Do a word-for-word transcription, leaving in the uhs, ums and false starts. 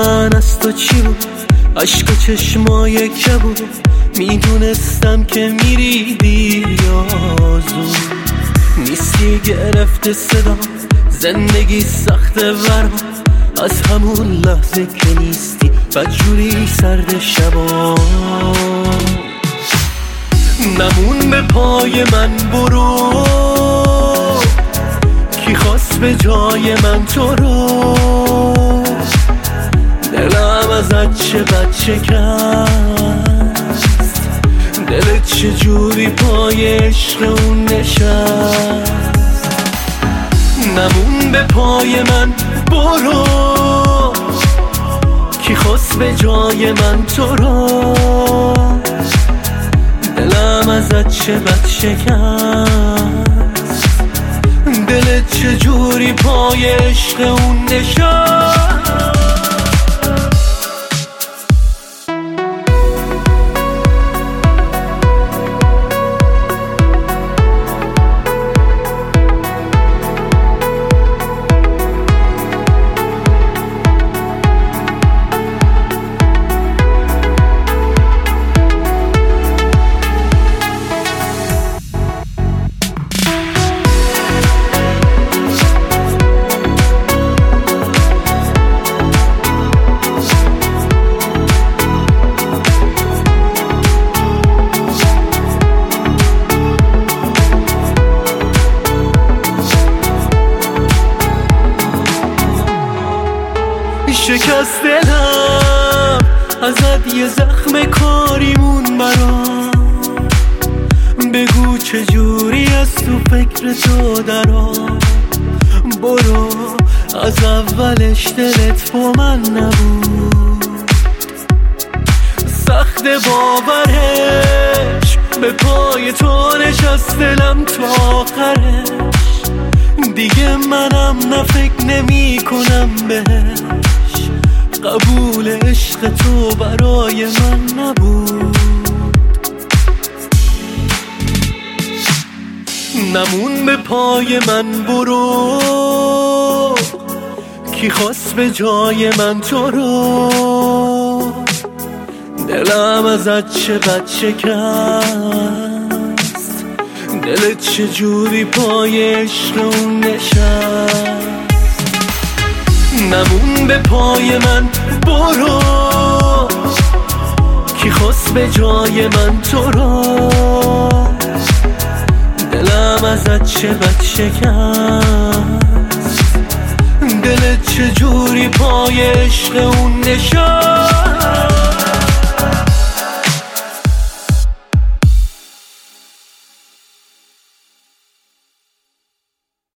من از تو چی بود؟ عشق و چشمای کبود، میدونستم که میری دیر یا زود. نیستی گرفته صدا، زندگی سخته ورم، از همون لحظه که نیستی بدجوری سرد شبا. نمون به پای من برو، کی خواست به جای من تو رو؟ دلم ازت چه بد شکست، دلت چه جوری پای عشق اون نشست. نمون به پای من برو، کی خواست به جای من تو رو؟ دلم ازت چه بد شکست، دلت چه جوری پای عشق اون نشست. شکست دلم ازت یه زخم کاریمون برام، بگو چجوری از تو فکر تو درام. برو از اولش دلت با من نبود، سخت باورش به پای تو نشست دلم تا آخرش. دیگه منم نه فکر نمی کنم بهش، قبول عشق تو برای من نبود. نمون به پای من برو، کی خواست به جای من تو رو؟ دلم ازت چه بد شکست، دلت چه جوری پای عشق اون نشست. نمون به پای من برو، کی خواست به جای من تو رو؟ دلم ازت چه بد شکست، دلت چه جوری پای عشق اون نشست.